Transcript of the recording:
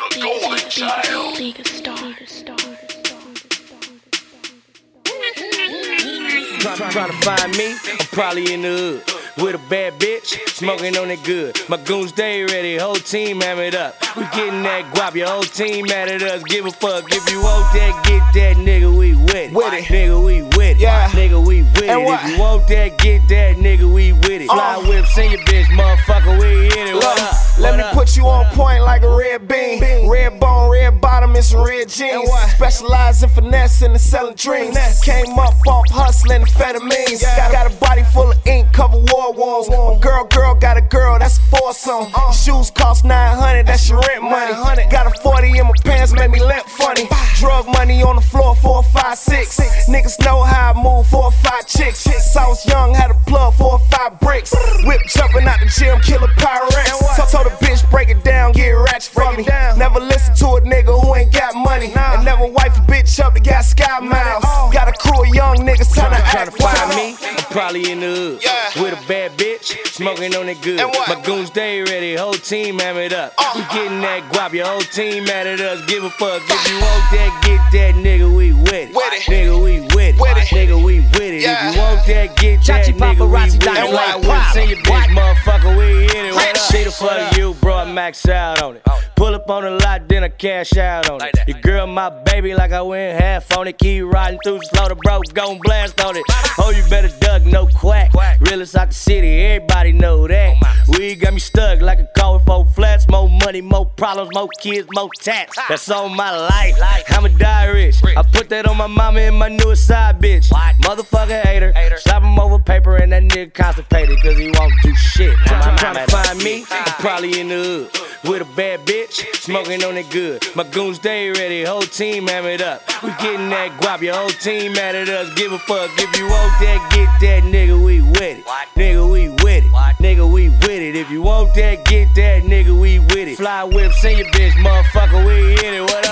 Trying to find me, I'm probably in the hood with a bad bitch, smoking on it good. My goons stay ready, whole team hammered up. We getting that guap, your whole team mad at us. Give a fuck if you want that, get that, nigga, we with it. Nigga, we with it. Yeah. Nigga, we with it. If you want that, get that, nigga, we with it. Fly whips in your bitch, motherfucker, we in it. What up? Let me put you on point like a red bean. Red bone, red bottom, and some red jeans. Specialize in finesse and selling dreams. Came up off hustling amphetamines. Got a body full of ink, cover war wounds. Girl got a girl, that's a foursome. Shoes cost $900, that's your rent money. Got a 40 in my pants, make me limp funny. Drug money on the floor, 4, 5, 6. Niggas know how I move, 4 or 5 chicks. Since I was young, had a plug, 4 or 5 bricks. Whip jumping out the gym, killer Pyrex. Told the bitch, break it down, get ratchet for me. Never listen to a nigga who ain't got money. And never wife a bitch up that got sky miles. Got a crew of young niggas trying to find me. I'm probably in the hood with a bad bitch, smoking on it good. My goons stay ready, whole team hammered up. We getting that guap, your whole team mad at us. Give a fuck if you want that, get that, nigga, we with it. Nigga, we with it. Nigga, we with it. If you want that, get that, nigga, we with it. Fly whips in your bitch, motherfucker, we in it. What up? See the fuck you, bro, I max out on it. Pull up on the lot, then I cash out on it. Your girl, my baby, like I went half on it. Keep riding through slow, the bro gon' blast on it. Oh, you better duck, no quack. Realest out the city, everybody know that. We got me stuck like a car with 4 flats. More money, more problems, more kids, more tats. That's all my life. I'ma die rich. I put that on my mama and my newest side bitch. Motherfucker hater. Slap him over paper and that nigga constipated cause he won't do shit. Trying to find me, I'm probably in the hood with a bad bitch, smoking on it good. My goons stay ready, whole team hammered up. We getting that guap, your whole team mad at us. Give a fuck if you want that, get that, nigga, we with it. Nigga, we with it. Nigga, we with it. If you want that, get that, nigga, we with it. Fly whips in your bitch, motherfucker, we in it. What up?